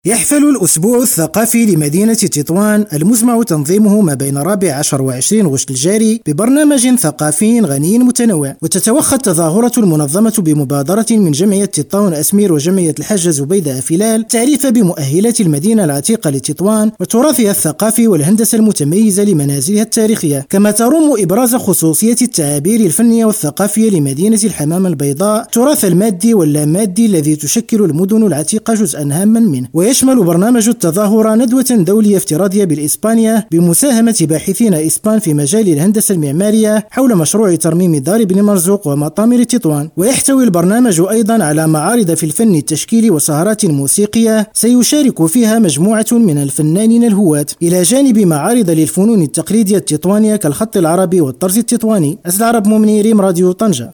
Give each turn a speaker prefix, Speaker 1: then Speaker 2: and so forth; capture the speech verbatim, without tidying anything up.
Speaker 1: يحفل الأسبوع الثقافي لمدينة تطوان المزمع تنظيمه ما بين الرابع عشر وعشرين غشت الجاري ببرنامج ثقافي غني متنوع. وتتوخى التظاهرة المنظمة بمبادرة من جمعية تطاون أسمير وجمعية الحاجة زبيدة أفلال تعريف بمؤهلات المدينة العتيقة لتطوان وتراثها الثقافي والهندسة المتميزة لمنازلها التاريخية، كما تروم إبراز خصوصية التعابير الفنية والثقافية لمدينة الحمامة البيضاء، التراث المادي واللامادي الذي تشكل المدن العتيقة جزءا هاما منه. يشمل برنامج التظاهرة ندوة دولية افتراضية بالإسبانية بمساهمة باحثين إسبان في مجال الهندسة المعمارية حول مشروع ترميم دار بن مرزوق ومطامر تطوان. ويحتوي البرنامج أيضا على معارض في الفن التشكيلي وسهرات موسيقية سيشارك فيها مجموعة من الفنانين الهواة، إلى جانب معارض للفنون التقليدية التطوانية كالخط العربي والطرز التطواني. أسد عرب مؤمني، ريم راديو طنجة.